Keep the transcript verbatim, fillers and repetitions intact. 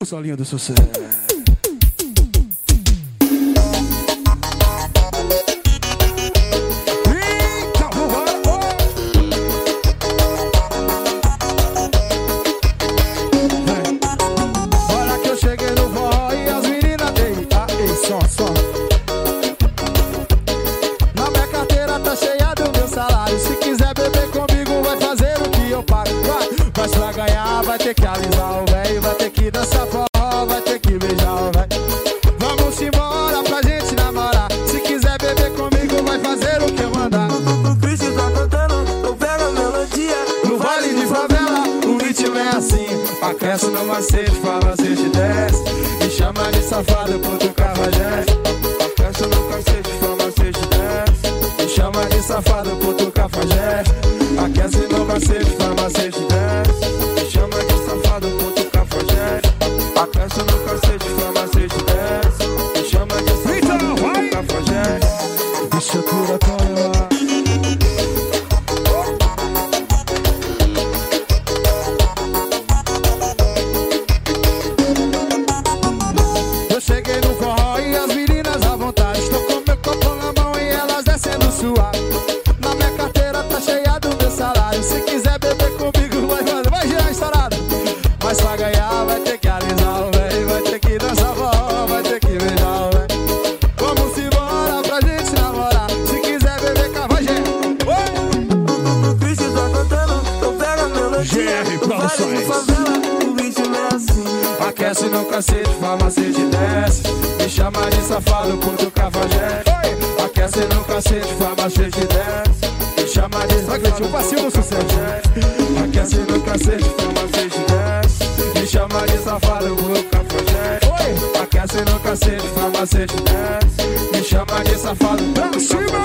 Solinho do sucesso. Olha que eu cheguei no forró e as meninas dei. Ah, ei, som, som. Na minha carteira tá cheia do meu salário. Se quiser beber comigo, vai fazer o que eu pago. Vai, mas pra ganhar vai ter que alisar o velho, vai ter que dançar forró, vai ter que beijar o velho. Vamos embora pra gente namorar. Se quiser beber comigo, vai fazer o que eu mandar. O Chris tá cantando, eu pego a melodia. No vale de favela, o ritmo é assim. Aquece no macete, fala se te desce. Me chama de safado por tu cafajeste. Aquece no cacete, fala se te desce. Me chama de safado por tu cafajeste. Aquece no macete, fala se te desce. Me chama de safado, puto cafajeste. Aquece no cacete, fama se te desce. Me chama de safado, puto cafajeste. Deixa eu curar com ela. Eu cheguei no forró e as meninas à vontade. Estou com meu copo na mão e elas descendo suave. Na minha carteira tá cheia do meu salário. Se quiser beber comigo, vai, vai girar estourado. Mas pra ganhar vai ter que alisar o velho, vai ter que dançar forró, vai ter que beijar o velho. Vamos embora pra gente namorar. Se quiser beber cavagem. O Chris tá cantando, eu pego a melodia. G R Produções. No vale de favela, o ritmo é assim. Aquece no cacete, fama se te desce. Me chama de safado por tu cafajeste. Aquece no cacete, fama se te desce. Me chama de safado por tu cafajeste. Aquece no cacete, fama se te desce. Me chama de safado por tu cafajeste. Aquece no cacete, fama se te desce. Me chama de safado por tu cafajeste.